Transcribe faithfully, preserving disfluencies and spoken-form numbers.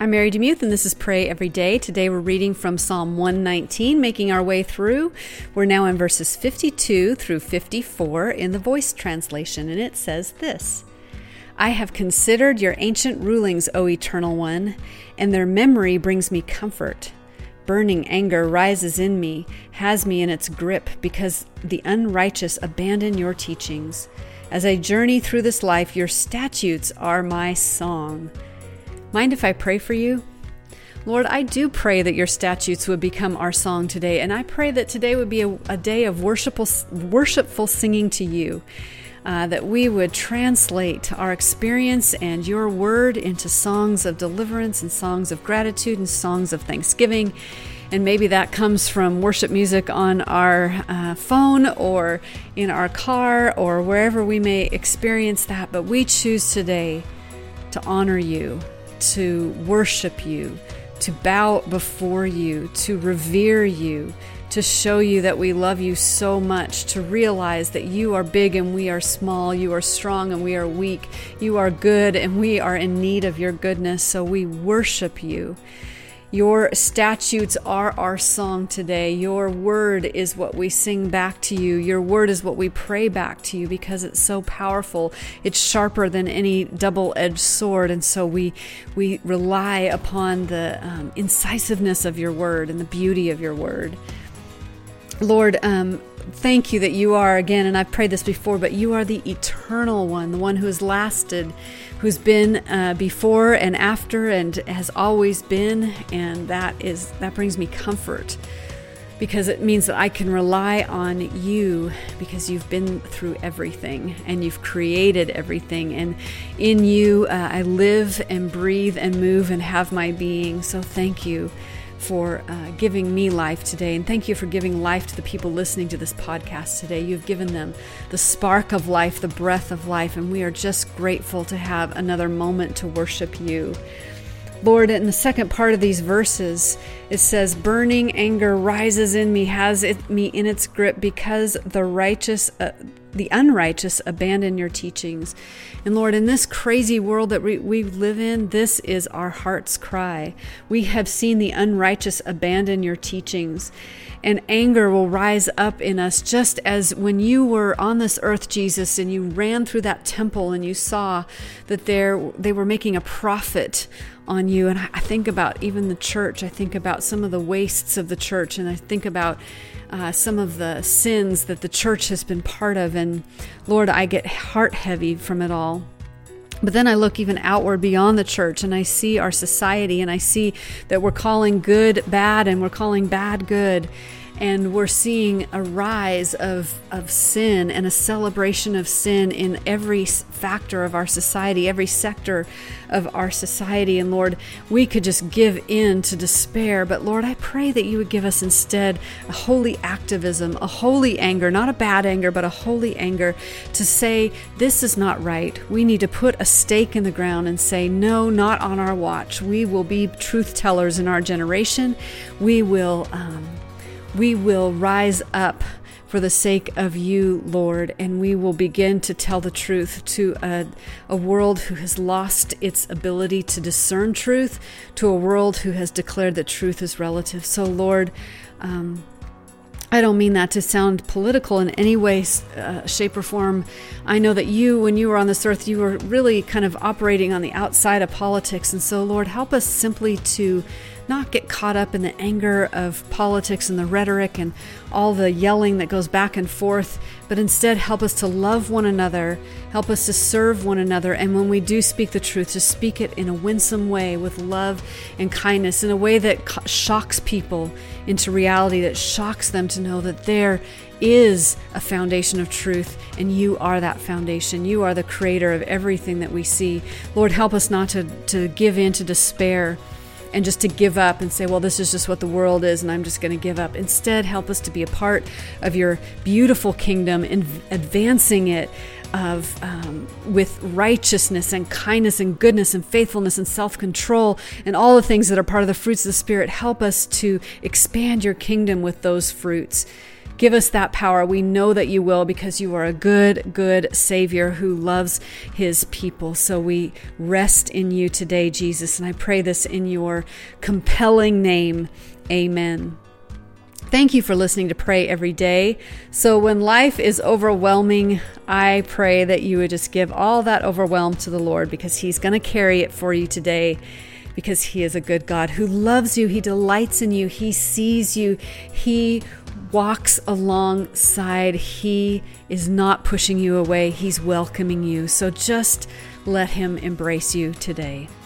I'm Mary DeMuth, and this is Pray Every Day. Today we're reading from Psalm one nineteen, making our way through. We're now in verses fifty-two through fifty-four in the Voice translation, and it says this: I have considered your ancient rulings, O Eternal One, and their memory brings me comfort. Burning anger rises in me, has me in its grip, because the unrighteous abandon your teachings. As I journey through this life, your statutes are my song. Mind if I pray for you? Lord, I do pray that your statutes would become our song today, and I pray that today would be a, a day of worshipful, worshipful singing to you, uh, that we would translate our experience and your word into songs of deliverance and songs of gratitude and songs of thanksgiving. And maybe that comes from worship music on our uh, phone or in our car or wherever we may experience that, but we choose today to honor you, to worship you, to bow before you, to revere you, to show you that we love you so much, to realize that you are big and we are small, you are strong and we are weak, you are good and we are in need of your goodness, so we worship you. Your statutes are our song today. Your word is what we sing back to you. Your word is what we pray back to you because it's so powerful. It's sharper than any double-edged sword. And so we we rely upon the um, incisiveness of your word and the beauty of your word. Lord, um, thank you that you are, again, and I've prayed this before, but you are the eternal one, the one who has lasted, who's been uh, before and after and has always been, and that is that brings me comfort because it means that I can rely on you because you've been through everything and you've created everything, and in you uh, I live and breathe and move and have my being. So thank you for uh, giving me life today, and thank you for giving life to the people listening to this podcast today. You've given them the spark of life, the breath of life, and we are just grateful to have another moment to worship you. Lord, in the second part of these verses, it says, burning anger rises in me, has it, me in its grip, because the righteous, uh, the unrighteous abandon your teachings. And Lord, in this crazy world that we, we live in, this is our heart's cry. We have seen the unrighteous abandon your teachings, and anger will rise up in us, just as when you were on this earth, Jesus, and you ran through that temple and you saw that there they were making a profit on you. And I think about even the church. I think about some of the wastes of the church, and I think about uh, some of the sins that the church has been part of. And Lord, I get heart heavy from it all. But then I look even outward beyond the church, and I see our society, and I see that we're calling good bad and we're calling bad good. And we're seeing a rise of, of sin and a celebration of sin in every factor of our society, every sector of our society. And Lord, we could just give in to despair. But Lord, I pray that you would give us instead a holy activism, a holy anger, not a bad anger, but a holy anger to say, this is not right. We need to put a stake in the ground and say, no, not on our watch. We will be truth tellers in our generation. We will... Um, We will rise up for the sake of you, Lord, and we will begin to tell the truth to a, a world who has lost its ability to discern truth, to a world who has declared that truth is relative. So, Lord, um, I don't mean that to sound political in any way, uh, shape, or form. I know that you, when you were on this earth, you were really kind of operating on the outside of politics. And so, Lord, help us simply to not get caught up in the anger of politics and the rhetoric and all the yelling that goes back and forth, but instead help us to love one another, help us to serve one another, and when we do speak the truth, to speak it in a winsome way with love and kindness, in a way that shocks people into reality, that shocks them to know that there is a foundation of truth, and you are that foundation. You are the creator of everything that we see. Lord, help us not to, to give in to despair and just to give up and say, well, this is just what the world is, and I'm just going to give up. Instead, help us to be a part of your beautiful kingdom and advancing it of um, with righteousness and kindness and goodness and faithfulness and self-control and all the things that are part of the fruits of the Spirit. Help us to expand your kingdom with those fruits. Give us that power. We know that you will, because you are a good, good Savior who loves his people. So we rest in you today, Jesus. And I pray this in your compelling name. Amen. Thank you for listening to Pray Every Day. So when life is overwhelming, I pray that you would just give all that overwhelm to the Lord, because he's going to carry it for you today, because he is a good God who loves you. He delights in you. He sees you. He walks alongside. He is not pushing you away. He's welcoming you. So just let him embrace you today.